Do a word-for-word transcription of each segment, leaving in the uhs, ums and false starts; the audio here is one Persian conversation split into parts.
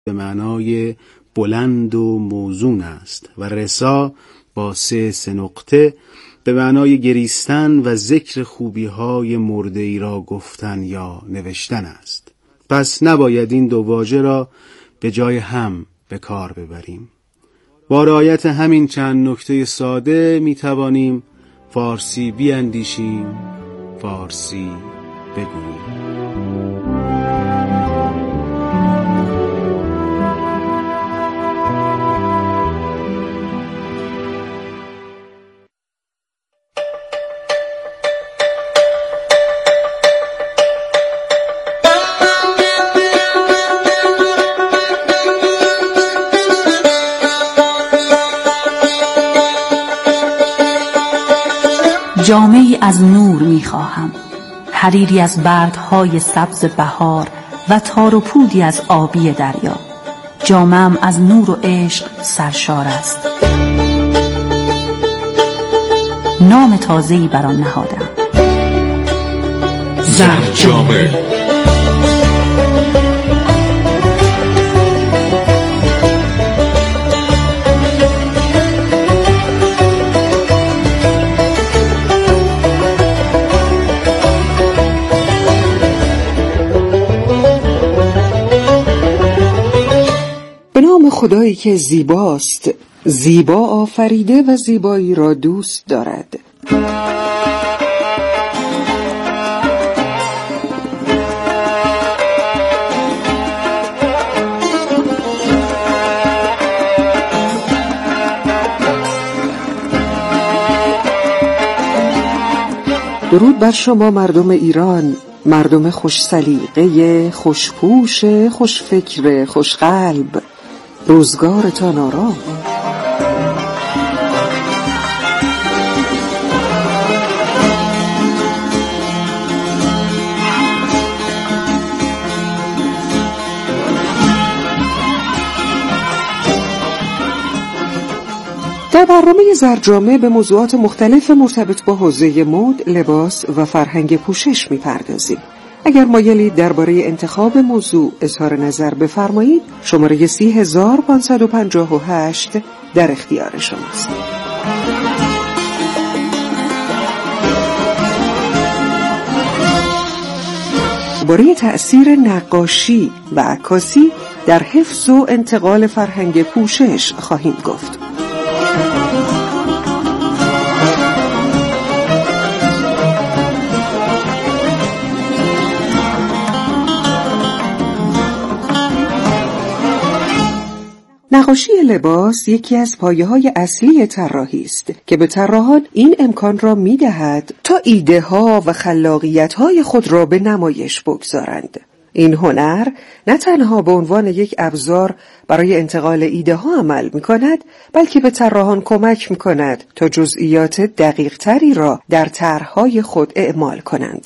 به معنای بلند و موزون است و رسا با سه سه نقطه به معنای گریستن و ذکر خوبی‌های مرده‌ای را گفتن یا نوشتن است. پس نباید این دو واژه را به جای هم به کار ببریم. با رعایت همین چند نکته ساده می توانیم فارسی بیاندیشیم، فارسی بگوییم. جامه‌ای از نور می‌خواهم، حریری از برگ‌های سبز بهار و تار و پودی از آبی دریا. جامه‌ام از نور و عشق سرشار است. نام تازه‌ای بر آن نهادم، زرد جامه. خدایی که زیباست، زیبا آفریده و زیبایی را دوست دارد. درود بر شما مردم ایران، مردم خوش سلیقه، خوشپوش، خوشفکر، خوشقلب. روزگارتان آرام. در برنامه زرد جامه به موضوعات مختلف مرتبط با حوزه مد، لباس و فرهنگ پوشش می‌پردازیم. اگر مایلید درباره انتخاب موضوع اظهار نظر بفرمایید، شماره سی هزار پانصد و پنجاه و هشت در اختیار شماست. درباره تأثیر نقاشی و عکاسی در حفظ و انتقال فرهنگ پوشش خواهیم گفت. نقاشی لباس یکی از پایه‌های اصلی طراحی است که به طراحان این امکان را می‌دهد تا ایده‌ها و خلاقیت‌های خود را به نمایش بگذارند. این هنر نه تنها به عنوان یک ابزار برای انتقال ایده‌ها عمل می‌کند، بلکه به طراحان کمک می‌کند تا جزئیات دقیق‌تری را در طرح‌های خود اعمال کنند.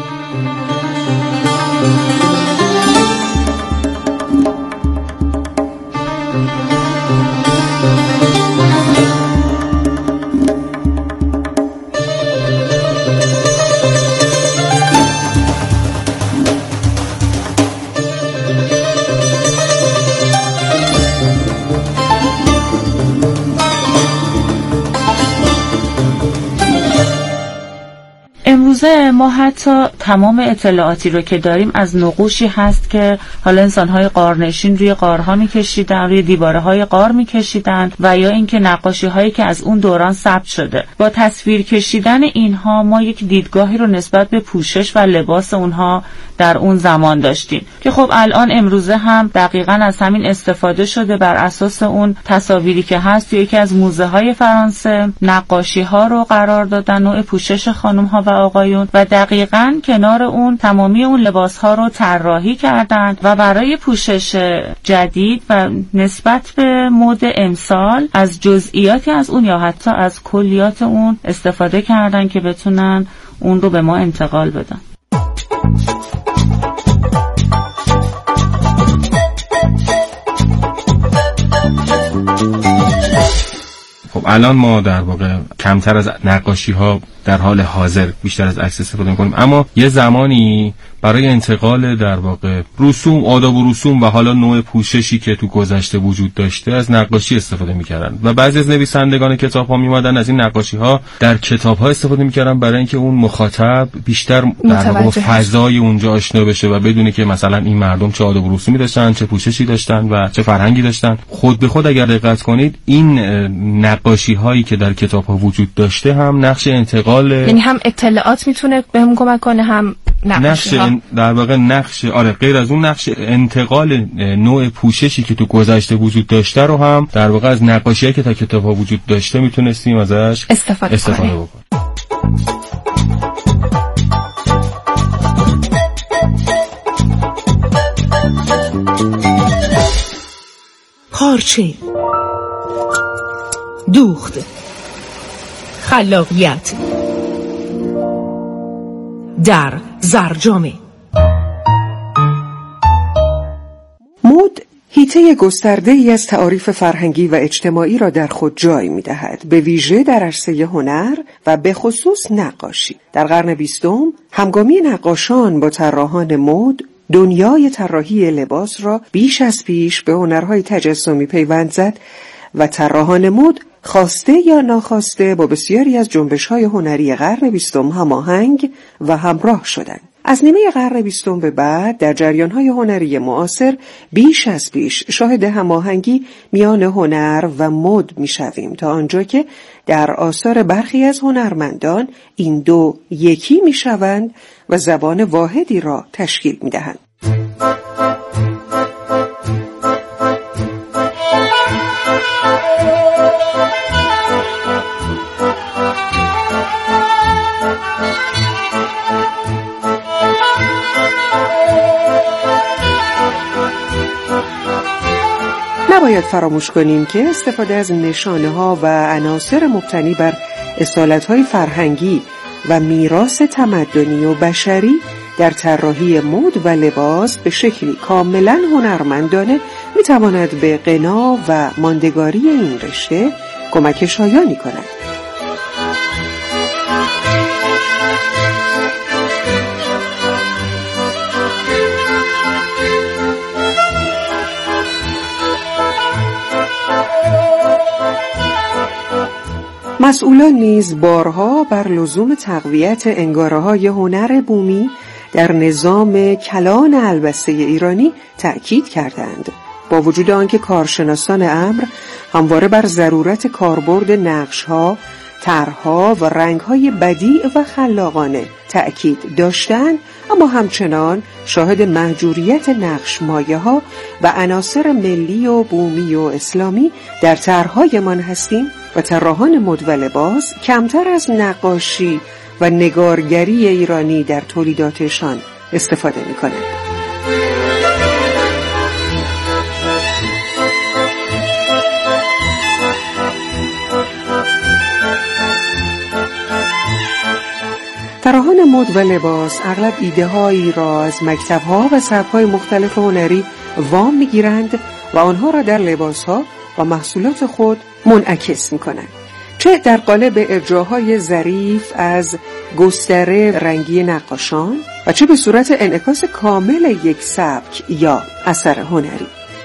امروزه ما حتی تمام اطلاعاتی رو که داریم از نقوشی هست که حالا انسان‌های غارنشین روی غارها می‌کشیدن، روی دیوارهای غار می‌کشیدن، و یا اینکه نقاشی‌هایی که از اون دوران ثبت شده. با تصویر کشیدن اینها ما یک دیدگاهی رو نسبت به پوشش و لباس اونها در اون زمان داشتیم که خب الان امروزه هم دقیقاً از همین استفاده شده. بر اساس اون تصاویری که هست توی یکی از موزه‌های فرانسه نقاشی‌ها رو قرار دادن، نوع پوشش خانم‌ها و آقایون، و دقیقاً کنار اون تمامی اون لباس‌ها رو طراحی کردند و برای پوشش جدید و نسبت به مد امسال از جزئیاتی از اون یا حتی از کلیات اون استفاده کردن که بتونن اون رو به ما انتقال بدن. خب الان ما در واقع کمتر از نقاشی ها در حال حاضر بیشتر از عکس استفاده می‌کنیم، اما یه زمانی برای انتقال در واقع رسوم، آداب و رسوم و حالا نوع پوششی که تو گذشته وجود داشته از نقاشی استفاده می‌کردن و بعضی از نویسندگان کتاب‌ها می‌اومدن از این نقاشی‌ها در کتاب‌ها استفاده می‌کردن برای اینکه اون مخاطب بیشتر در واقع فضای اونجا آشنا بشه و بدونه که مثلا این مردم چه آداب و رسومی داشتن، چه پوششی داشتن و چه فرهنگی داشتن. خود به خود اگر دقت کنید این نقاشی‌هایی که در کتاب‌ها وجود داشته هم نقش انتقال، یعنی هم اطلاعات میتونه بهمون کمک کنه، هم نقش در واقع نقش آره غیر از اون نقش انتقال نوع پوششی که تو گذشته وجود داشته رو هم در واقع از نقاشی‌هایی که تا کتاب‌ها وجود داشته میتونستیم ازش استفاده, استفاده بکنیم. پارچه، دوخت، خلاقیت در زرجامه. مد حیطه گسترده ای از تعاریف فرهنگی و اجتماعی را در خود جای می دهد، به ویژه در عرصه هنر و به خصوص نقاشی. در قرن بیستم همگامی نقاشان با طراحان مد دنیای طراحی لباس را بیش از پیش به هنرهای تجسمی پیوند زد و طراحان مد خواسته یا ناخواسته با بسیاری از جنبش‌های هنری قرن بیستم هماهنگ و همراه شدند. از نیمه قرن بیستم به بعد در جریان‌های هنری معاصر بیش از پیش شاهد هماهنگی میان هنر و مد می‌شویم، تا آنجا که در آثار برخی از هنرمندان این دو یکی می‌شوند و زبان واحدی را تشکیل می‌دهند. نباید فراموش کنیم که استفاده از نشانه‌ها و عناصر مبتنی بر اصالت‌های فرهنگی و میراث تمدنی و بشری در طراحی مد و لباس به شکلی کاملاً هنرمندانه می‌تواند به غنا و ماندگاری این رشته کمک شایانی کند. مسئولان نیز بارها بر لزوم تقویت انگاره‌های هنر بومی در نظام کلان البسته ایرانی تأکید کردند. با وجود آنکه کارشناسان امر همواره بر ضرورت کاربرد نقش‌ها، طرح‌ها و رنگ‌های بدیع و خلاقانه تأکید داشتند، اما همچنان شاهد محجوریت نقش مایه‌ها و عناصر ملی و بومی و اسلامی در طرح‌هایمان هستیم و طراحان مد و لباس کمتر از نقاشی و نگارگری ایرانی در تولیداتشان استفاده می‌کنند. طراحان مد و لباس اغلب ایده‌هایی را از مکتب‌ها و سبک‌های مختلف هنری وام می‌گیرند و آنها را در لباس‌ها و محصولات خود منعکس می‌کنند، چه در قالب ارجاهای ظریف از گستره رنگی نقاشان و چه به صورت انعکاس کامل یک سبک یا اثر هنری.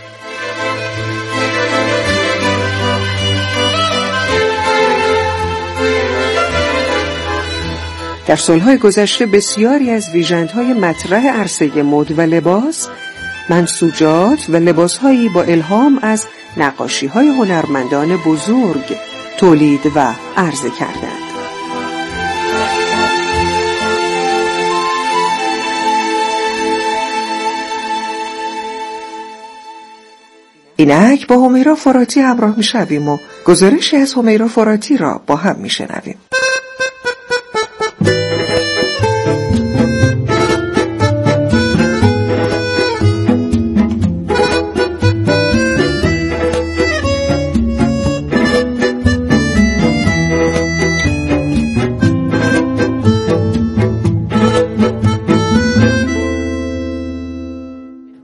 در سالهای گذشته بسیاری از ویژندهای مطرح عرصه مد و لباس منسوجات و لباسهایی با الهام از نقاشی‌های هنرمندان بزرگ تولید و عرضه کردند. اینک با همیرا فراتی همراه می‌شویم و گزارشی از همیرا فراتی را با هم می‌شنویم.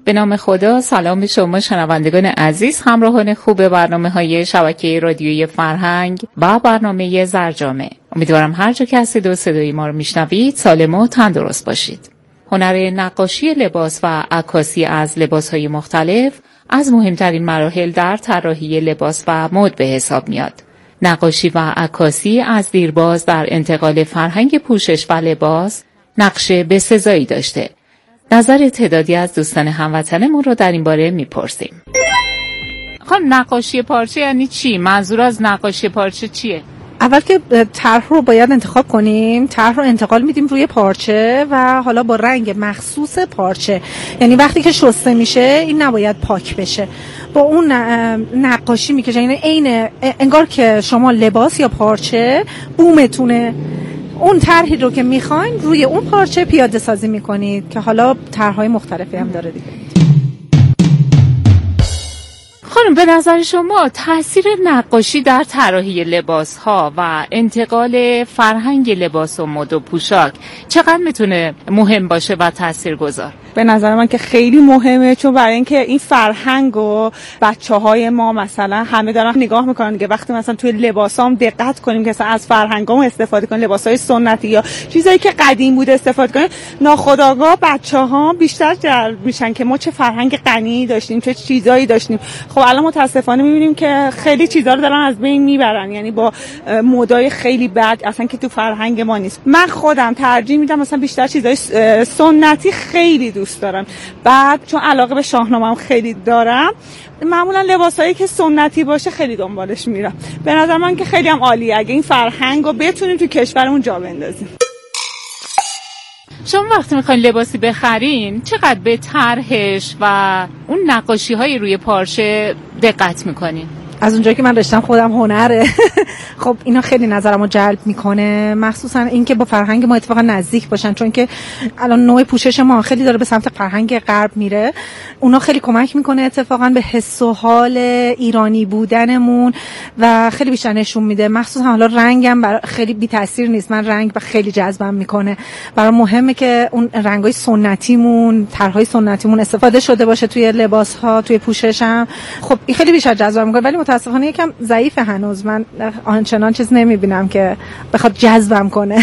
به نام خدا. سلام به شما شنوندگان عزیز، همراهان خوب برنامه‌های شبکه رادیویی فرهنگ و برنامه زرجامه. امیدوارم هر جا که هستید و صدای ما رو میشنوید سالم و تندرست باشید. هنر نقاشی لباس و عکاسی از لباس‌های مختلف از مهمترین مراحل در طراحی لباس و مد به حساب میاد. نقاشی و عکاسی از دیرباز در انتقال فرهنگ پوشش و لباس نقش بسزایی داشته. نظر تعدادی از دوستان هموطنمون رو در این باره میپرسیم. خانم، نقاشی پارچه یعنی چی؟ منظور از نقاشی پارچه چیه؟ اول که طرح رو باید انتخاب کنیم، طرح رو انتقال میدیم روی پارچه و حالا با رنگ مخصوص پارچه، یعنی وقتی که شسته میشه این نباید پاک بشه، با اون نقاشی میکشه، یعنی عین انگار که شما لباس یا پارچه بومتونه، اون طرحی رو که میخواین روی اون پارچه پیاده سازی میکنید که حالا طرح‌های مختلفی هم داره دیگه. خانم، به نظر شما تاثیر نقاشی در طراحی لباس‌ها و انتقال فرهنگ لباس و مد و پوشاک چقدر میتونه مهم باشه و تاثیرگذار؟ به نظر من که خیلی مهمه، چون برای اینکه این فرهنگ و بچه‌های ما مثلا همه دارن نگاه میکنن که وقتی مثلا توی لباسام دقت کنیم که مثلا از فرهنگامون استفاده کنیم، لباسای سنتی یا چیزایی که قدیم بوده استفاده کنیم، ناخودآگاه بچه‌ها بیشتر جلب میشن که ما چه فرهنگ غنی داشتیم، چه چیزایی داشتیم. خب الان متاسفانه میبینیم که خیلی چیزا رو دارن از بین میبرن، یعنی با مدای خیلی بد اصلا که تو فرهنگ ما نیست. من خودم ترجیح میدم مثلا بیشتر چیزای سنتی خیلی دوست دارم. بعد چون علاقه به شاهنامه‌ام خیلی دارم، معمولا لباسایی که سنتی باشه خیلی دنبالش میرم. به نظر من که خیلی هم عالیه اگه این فرهنگ رو بتونیم تو کشورمون جا بندازیم. شما وقتی میخواین لباسی بخرین چقدر به طرحش و اون نقاشی‌های روی پارچه دقت میکنین؟ از اونجایی که من رشتم خودم هنره خب اینا خیلی نظرمو جلب میکنه، مخصوصا اینکه با فرهنگ ما اتفاقا نزدیک باشن، چون که الان نوع پوشش ما خیلی داره به سمت فرهنگ غرب میره. اونا خیلی کمک میکنه اتفاقا به حس و حال ایرانی بودنمون و خیلی بیشتر نشون میده. مخصوصا حالا رنگم برای خیلی بی تاثیر نیست، من رنگ خیلی جذبم میکنه. برای مهمه که اون رنگای سنتیمون، طرحهای سنتیمون استفاده شده باشه توی لباس‌ها، توی پوششم. خب این خیلی بیشتر جذب میکنه، ولی متاسفانه یکم ضعیفه هنوز. من آنچنان چیز نمیبینم که بخواد جذبم کنه.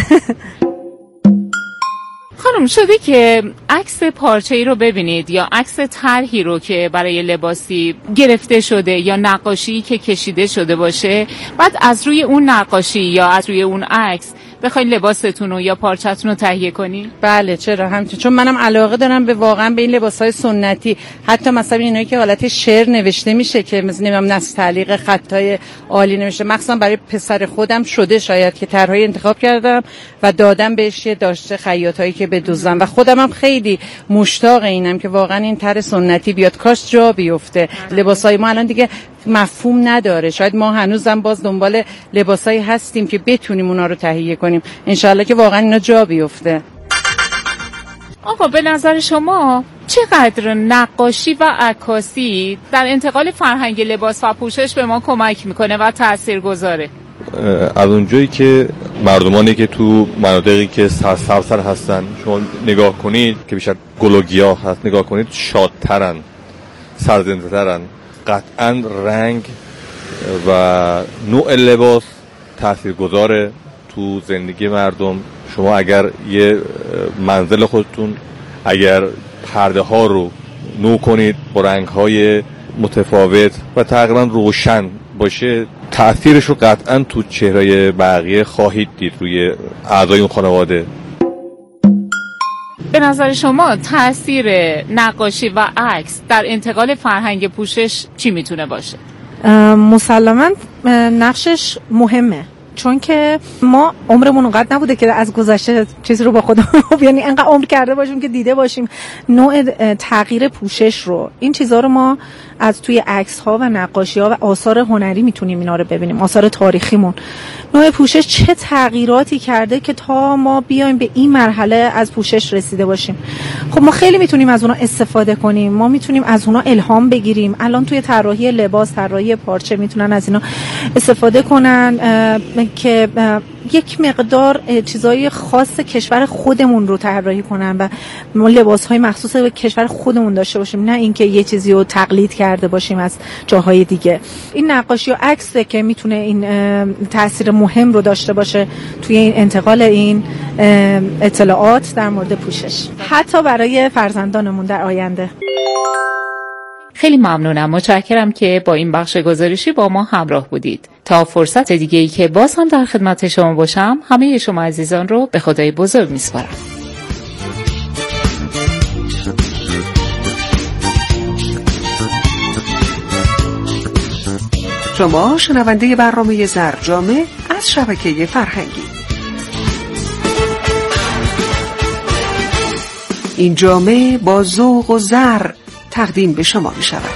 خانم، شده که عکس پارچه‌ای رو ببینید یا عکس طرحی رو که برای لباسی گرفته شده یا نقاشی که کشیده شده باشه، بعد از روی اون نقاشی یا از روی اون عکس بخواید لباستون رو یا پارچه‌تون رو تهیه کنین؟ بله، چرا، همچنین. چون منم علاقه دارم به واقعا به این لباس‌های سنتی، حتی مثلا اینایی که حالت شعر نوشته میشه که مثلا نمیدونم نص تعلیق خطای عالی نوشته، مخصوصا برای پسر خودم شده شاید که طرحی انتخاب کردم و دادم بهش یه داشته خیاطایی که بدوزم و خودم هم خیلی مشتاق اینم که واقعا این طرح سنتی بیاد، کاش جا بیفته. لباسای ما الان دیگه مفهوم نداره، شاید ما هنوزم باز دنبال لباسایی هستیم که بتونیم اونا رو تهیه کنیم. انشالله که واقعا اینا جا بیفته. آقا، به نظر شما چقدر نقاشی و عکاسی در انتقال فرهنگ لباس و پوشش به ما کمک میکنه و تاثیرگذاره؟ از اونجایی که مردمانی که تو مناطقی که سرسبزتر هستن شما نگاه کنید که بیشتر گل و گیاه هست، نگاه کنید شادترن، سرزنده‌ترن. قطعاً رنگ و نوع لباس تاثیرگذاره تو زندگی مردم. شما اگر یه منزل خودتون اگر پرده ها رو نو کنید با رنگ های متفاوت و تقریبا روشن باشه، تأثیرش رو قطعاً تو چهره بقیه خواهید دید روی اعضای اون خانواده. به نظر شما تأثیر نقاشی و عکس در انتقال فرهنگ پوشش چی میتونه باشه؟ مسلماً نقشش مهمه، چون که ما عمرمون اونقدر نبوده که از گذشته چیزی رو با خودمون یعنی انقدر عمر کرده باشیم که دیده باشیم نوع تغییر پوشش رو. این چیزا رو ما از توی عکس ها و نقاشی ها و آثار هنری میتونیم اینا رو ببینیم، آثار تاریخیمون. نوع پوشش چه تغییراتی کرده که تا ما بیایم به این مرحله از پوشش رسیده باشیم. خب ما خیلی میتونیم از اونا استفاده کنیم، ما میتونیم از اونا الهام بگیریم. الان توی طراحی لباس، طراحی پارچه میتونن از اینا استفاده کنن که یک مقدار چیزای خاص کشور خودمون رو طراحی کنن و ما لباس‌های مخصوص به کشور خودمون داشته باشیم، نه اینکه یه چیزی رو تقلید کرده باشیم از جاهای دیگه. این نقاشی و عکسه که میتونه این تاثیر مهم رو داشته باشه توی این انتقال این اطلاعات در مورد پوشش، حتی برای فرزندانمون در آینده. خیلی ممنونم، متشکرم که با این بخش گزارشی با ما همراه بودید. تا فرصت دیگه ای که باز هم در خدمت شما باشم، همه شما عزیزان رو به خدای بزرگ میسپارم. شما شنونده برنامه زرجامه از شبکه فرهنگی. این جامعه با ذوق و زر تقدیم به شما می شود.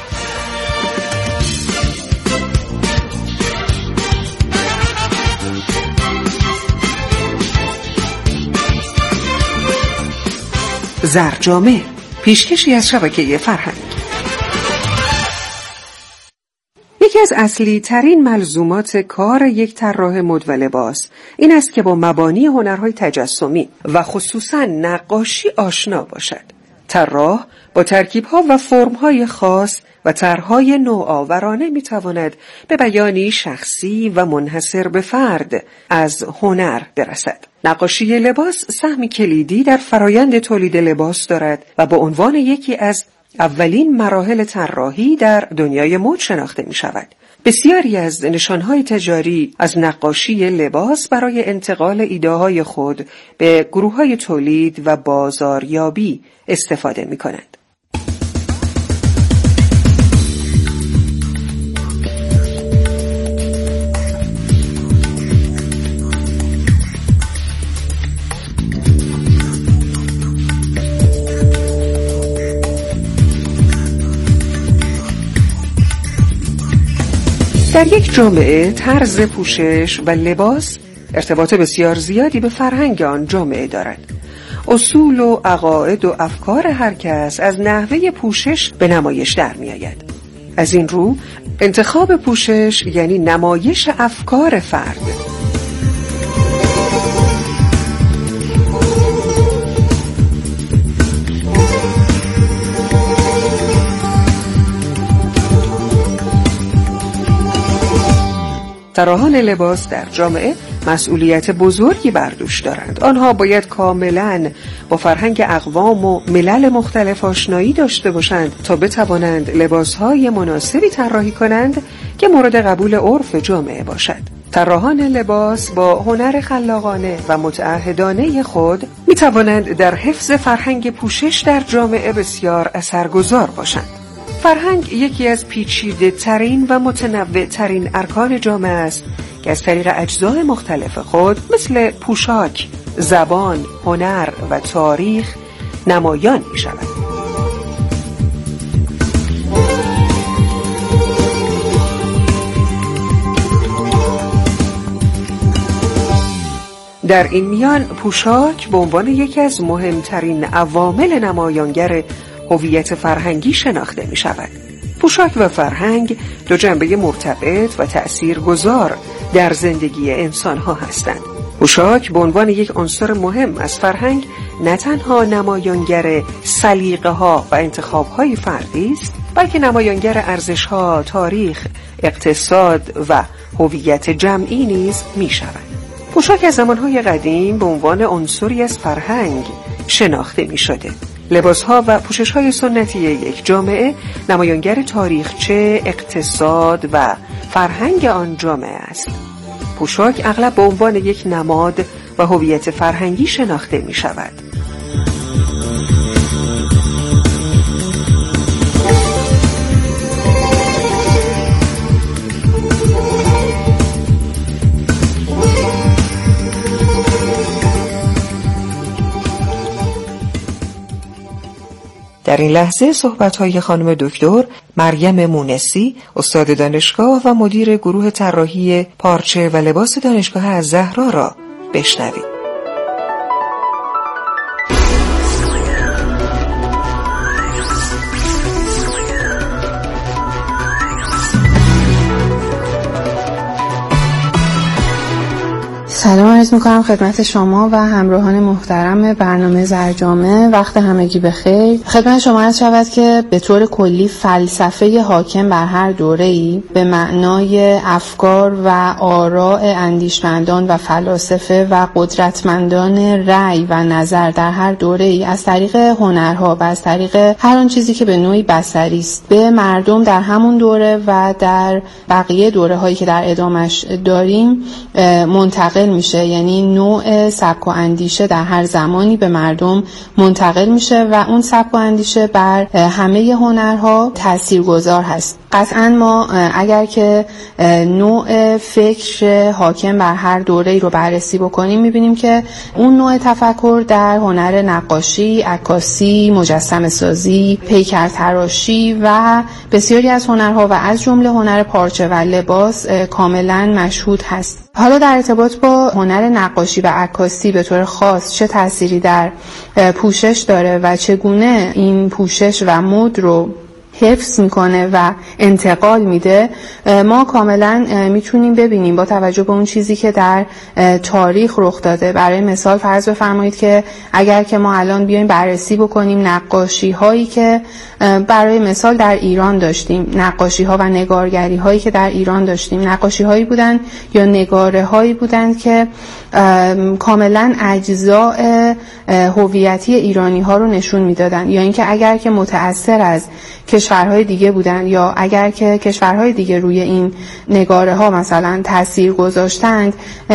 زرجامه، پیشکشی از شبکه فرهنگ. یکی از اصلی ترین ملزومات کار یک طراح مد و لباس این است که با مبانی هنرهای تجسمی و خصوصاً نقاشی آشنا باشد. طراح با ترکیب‌ها و فرم‌های خاص و طرح‌های نوآورانه می‌تواند به بیانی شخصی و منحصر به فرد از هنر برسد. نقاشی لباس سهمی کلیدی در فرایند تولید لباس دارد و به عنوان یکی از اولین مراحل طراحی در دنیای مد شناخته می‌شود. بسیاری از نشانهای تجاری از نقاشی لباس برای انتقال ایده‌های خود به گروه‌های تولید و بازاریابی استفاده می‌کنند. در یک جامعه طرز پوشش و لباس ارتباط بسیار زیادی به فرهنگ آن جامعه دارد. اصول و عقاید و افکار هر کس از نحوه پوشش به نمایش در می آید. از این رو انتخاب پوشش یعنی نمایش افکار فرد. طراحان لباس در جامعه مسئولیت بزرگی بر دوش دارند. آنها باید کاملاً با فرهنگ اقوام و ملل مختلف آشنایی داشته باشند تا بتوانند لباسهای مناسبی طراحی کنند که مورد قبول عرف جامعه باشد. طراحان لباس با هنر خلاقانه و متعهدانه خود می توانند در حفظ فرهنگ پوشش در جامعه بسیار اثرگذار باشند. فرهنگ یکی از پیچیده ترین و متنوع ترین ارکان جامعه است که از طریق اجزای مختلف خود مثل پوشاک، زبان، هنر و تاریخ نمایان می شود. در این میان پوشاک به عنوان یکی از مهمترین عوامل نمایانگر هویت فرهنگی شناخته می شود. پوشاک و فرهنگ دو جنبه مرتبط و تأثیرگذار در زندگی انسان ها هستند. پوشاک به عنوان یک عنصر مهم از فرهنگ نه تنها نمایانگر سلیقه ها و انتخاب های فردی است، بلکه نمایانگر ارزش ها، تاریخ، اقتصاد و هویت جمعی نیز می شود. پوشاک از زمانهای قدیم به عنوان عنصری از فرهنگ شناخته می شده. لباس‌ها و پوشش‌های سنتی یک جامعه نمایانگر تاریخچه، اقتصاد و فرهنگ آن جامعه است. پوشاک اغلب به عنوان یک نماد و هویت فرهنگی شناخته می شود. در این لحظه صحبت‌های خانم دکتر مریم مونسی، استاد دانشگاه و مدیر گروه طراحی پارچه و لباس دانشگاه الزهرا را بشنوید. سلام عرض میکنم خدمت شما و همراهان محترم برنامه زرجامه. وقت همگی بخیر. خدمت شما عرض شود که به طور کلی فلسفه حاکم بر هر دوره‌ای به معنای افکار و آراء اندیشمندان و فلاسفه و قدرتمندان رأی و نظر در هر دوره‌ای از طریق هنرها و از طریق هر آن چیزی که به نوعی بصری است به مردم در همون دوره و در بقیه دوره‌هایی که در ادامش داریم منتقل میشه. یعنی نوع سبک و اندیشه در هر زمانی به مردم منتقل میشه و اون سبک و اندیشه بر همه هنرها تاثیرگذار هست. قطعا ما اگر که نوع فکر حاکم بر هر دوره‌ای رو بررسی بکنیم میبینیم که اون نوع تفکر در هنر نقاشی، عکاسی، مجسمه سازی، پیکر تراشی و بسیاری از هنرها و از جمله هنر پارچه و لباس کاملا مشهود هست. حالا در ارتباط با هنر نقاشی و عکاسی به طور خاص چه تأثیری در پوشش داره و چگونه این پوشش و مد رو حفظ میکنه و انتقال میده، ما کاملا میتونیم ببینیم با توجه به اون چیزی که در تاریخ رخ داده. برای مثال فرض بفرمایید که اگر که ما الان بیایم بررسی بکنیم نقاشی هایی که برای مثال در ایران داشتیم، نقاشی ها و نگارگری هایی که در ایران داشتیم، نقاشی هایی بودن یا نگاره هایی بودند که کاملا اجزاء هویتی ایرانی ها رو نشون میدادن، یا اینکه اگر که متأثر از کشورهای دیگه بودن یا اگر که کشورهای دیگه روی این نگاره ها مثلا تاثیر گذاشتند،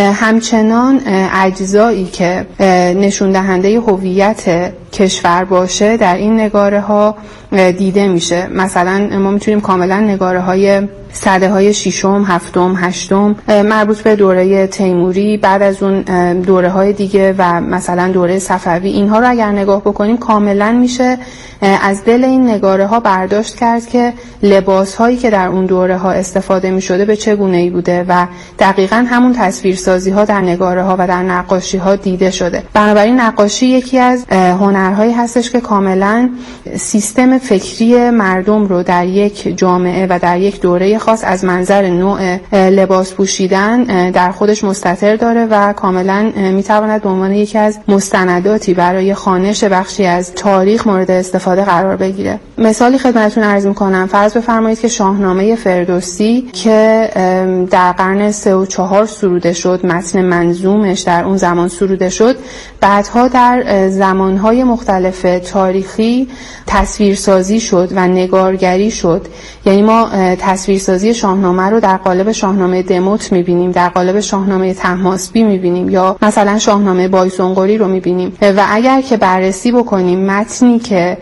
همچنان اجزایی که نشون دهنده هویت کشور باشه در این نگاره ها دیده میشه. مثلا ما میتونیم کاملا نگاره های سده های ششم، هفتم، هشتم مربوط به دوره تیموری، بعد از اون دوره های دیگه و مثلا دوره صفوی، اینها رو اگر نگاه بکنیم کاملا میشه از دل این نگاره ها برداشت کرد که لباس هایی که در اون دوره ها استفاده می شده به چه گونه ای بوده و دقیقاً همون تصویرسازی ها در نگاره ها و در نقاشی ها دیده شده. بنابراین نقاشی یکی از هنرهایی هستش که کاملا سیستم فکری مردم رو در یک جامعه و در یک دوره خاص از منظر نوع لباس پوشیدن در خودش مستتر داره و کاملا می تواند به عنوان یکی از مستنداتی برای خوانش بخشی از تاریخ مورد استفاده قرار بگیره. مثالی خدمتتون عرض می‌کنم. فرض بفرمایید که شاهنامه فردوسی که در قرن سه و چهار سروده شد، متن منظومش در اون زمان سروده شد، بعدها در زمانهای مختلف تاریخی تصویرسازی شد و نگارگری شد. یعنی ما تصویرسازی شاهنامه رو در قالب شاهنامه دموت می‌بینیم، در قالب شاهنامه طهماسبی می‌بینیم یا مثلا شاهنامه بایسونقری رو می‌بینیم و اگر که بررسی بکنیم متنی که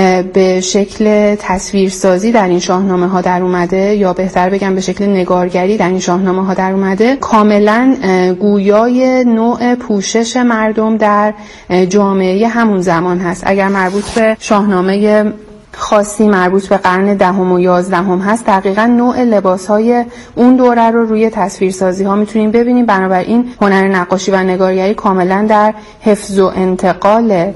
به شکل تصویرسازی در این شاهنامه ها در اومده یا بهتر بگم به شکل نگارگری در این شاهنامه ها در اومده، کاملا گویای نوع پوشش مردم در جامعه همون زمان هست. اگر مربوط به شاهنامه خاصی مربوط به قرن دهم و یازدهم هست، دقیقاً نوع لباس‌های اون دوره رو روی تصویرسازی ها میتونیم ببینیم. بنابراین هنر نقاشی و نگارگری کاملاً در حفظ و انتقال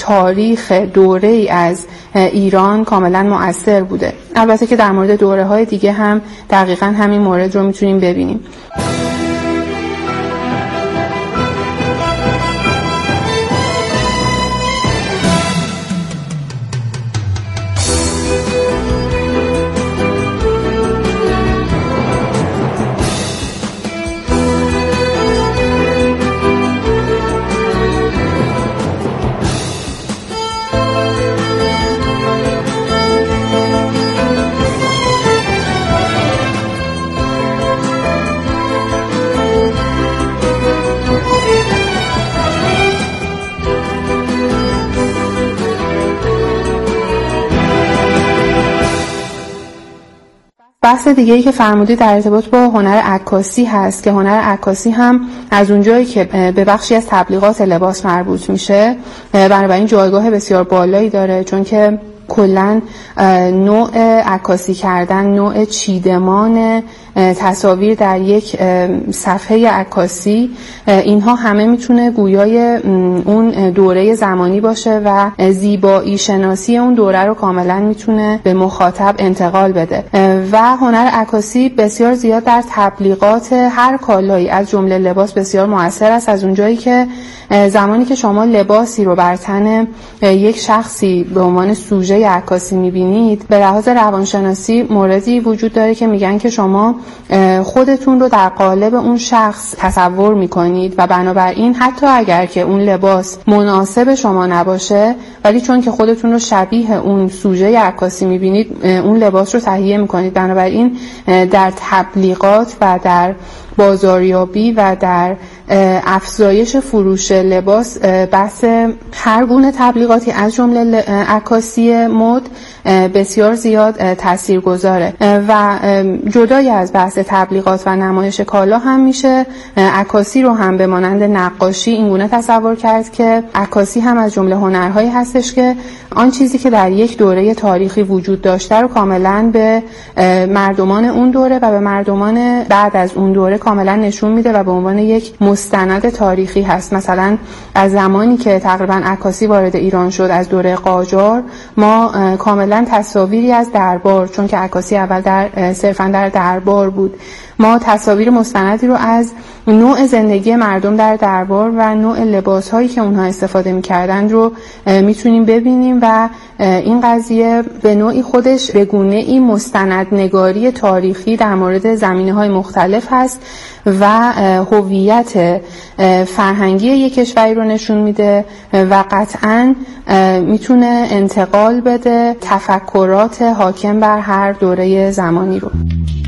تاریخ دوره‌ای از ایران کاملاً مؤثر بوده. البته که در مورد دوره‌های دیگه هم دقیقاً همین مورد رو میتونیم ببینیم. بحث دیگه‌ای که فرمودید در ارتباط با هنر عکاسی هست که هنر عکاسی هم از اونجایی که به بخشی از تبلیغات لباس مربوط میشه، بنابراین جایگاه بسیار بالایی داره، چون که کلاً نوع عکاسی کردن، نوع چیدمان تصاویر در یک صفحه عکاسی، اینها همه میتونه گویای اون دوره زمانی باشه و زیبایی شناسی اون دوره رو کاملا میتونه به مخاطب انتقال بده. و هنر عکاسی بسیار زیاد در تبلیغات هر کالایی از جمله لباس بسیار مؤثر است، از اونجایی که زمانی که شما لباسی رو بر تن یک شخصی به عنوان سوژه عکاسی میبینید، به لحاظ روانشناسی موردی وجود داره که میگن که شما خودتون رو در قالب اون شخص تصور میکنید و بنابراین حتی اگر که اون لباس مناسب شما نباشه، ولی چون که خودتون رو شبیه اون سوژه عکاسی میبینید اون لباس رو تهیه میکنید. بنابراین در تبلیغات و در بازاریابی و در افزایش فروش لباس بحث هر گونه تبلیغاتی از جمله عکاسی مد بسیار زیاد تاثیرگذاره. و جدای از بحث تبلیغات و نمایش کالا هم میشه عکاسی رو هم به مانند نقاشی این گونه تصور کرد که عکاسی هم از جمله هنرهایی هستش که آن چیزی که در یک دوره تاریخی وجود داشته رو کاملا به مردمان اون دوره و به مردمان بعد از اون دوره کاملا نشون میده و به عنوان یک مستند تاریخی هست. مثلا از زمانی که تقریبا عکاسی وارد ایران شد، از دوره قاجار، ما کاملا تصاویری از دربار، چون که عکاسی اول در صرفا در دربار بود، ما تصاویر مستندی رو از نوع زندگی مردم در دربار و نوع لباسهایی که اونها استفاده می‌کردن رو میتونیم ببینیم و این قضیه به نوعی خودش به گونه‌ای مستندنگاری تاریخی در مورد زمینه‌های مختلف هست و هویت فرهنگی یک کشوری رو نشون میده و قطعاً میتونه انتقال بده تفکرات حاکم بر هر دوره زمانی رو.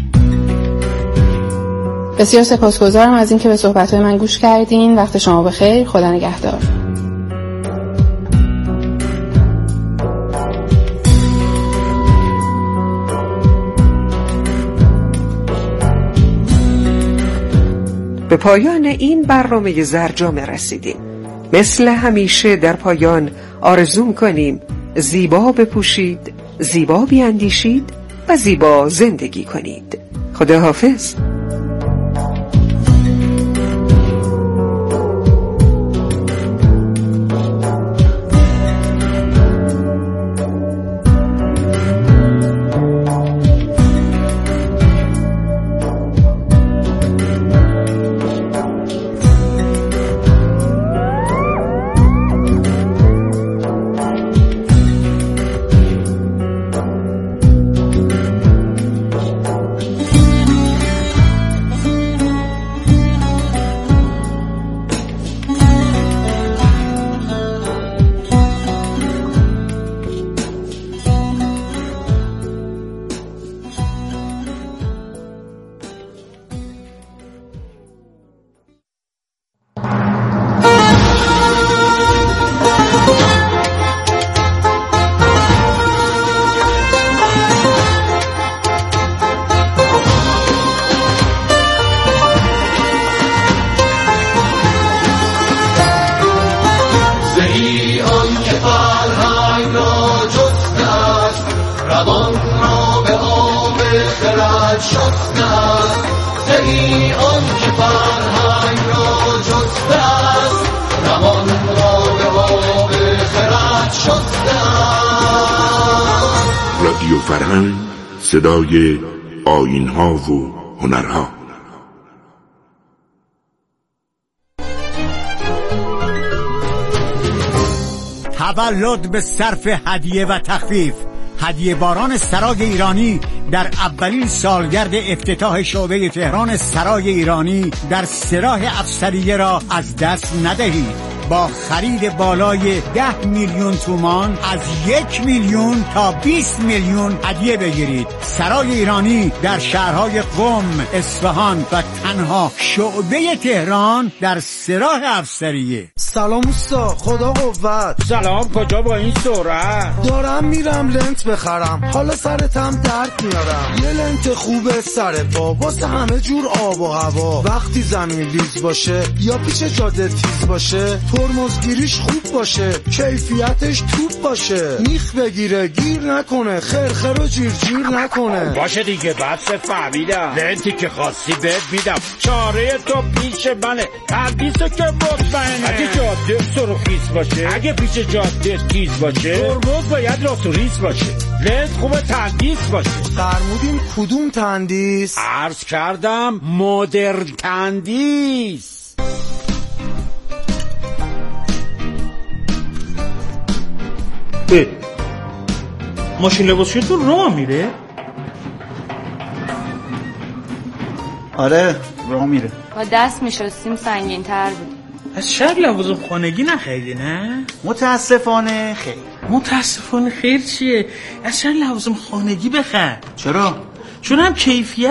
بسیار سپاسگزارم از اینکه به صحبت‌های من گوش کردین. وقت شما بخیر. خدا نگهدار. به پایان این برنامه زرجامه رسیدیم. مثل همیشه در پایان آرزو می‌کنیم زیبا بپوشید، زیبا بیاندیشید و زیبا زندگی کنید. خداحافظ. رادیو فرهنگ، صدای آیین‌ها و هنرها. تولد به صرف هدیه و تخفیف. هدیه باران سرای ایرانی در اولین سالگرد افتتاح شعبه تهران سرای ایرانی در سراح افسریه را از دست ندهید. با خرید بالای ده میلیون تومان از یک میلیون تا بیست میلیون هدیه بگیرید. سرای ایرانی در شهرهای قم، اصفهان و تنها شعبه تهران در سراح افسریه. سلام اوستا، خدا قوت. سلام، کجا با این سرعت؟ دارم میرم لنت بخرم، حالا سرتم درد میارم. یه لنت خوبه سر پا واسه همه جور آب و هوا. وقتی زمین لیز باشه یا پیچ جاده تیز باشه، تو ترمزگیریش خوب باشه، کیفیتش توپ باشه، میخ بگیره گیر نکنه، خرخر و جیر جیر نکنه. باشه دیگه بس فهمیدم، لنتی که خواستی بهت میدم، چاره تو پیش منه، تندیسو که مطمئنه. اگه جاده سرخیز باشه، اگه پیش جاده تیز باشه، ترمز باید راست و ریز باشه، لنت خوبه تندیس باشه. فرمودین کدوم تندیس؟ عرض کردم مدرن تندیس. ماشین لباسشویتون راه میره؟ آره راه میره. با دست میشستیم سنگین تر بود. از شهر لوازم خانگی نخریدی نه؟ متاسفانه خیر. متاسفانه خیر چیه؟ از شهر لوازم خانگی بخر. چرا؟ چون هم کیفیت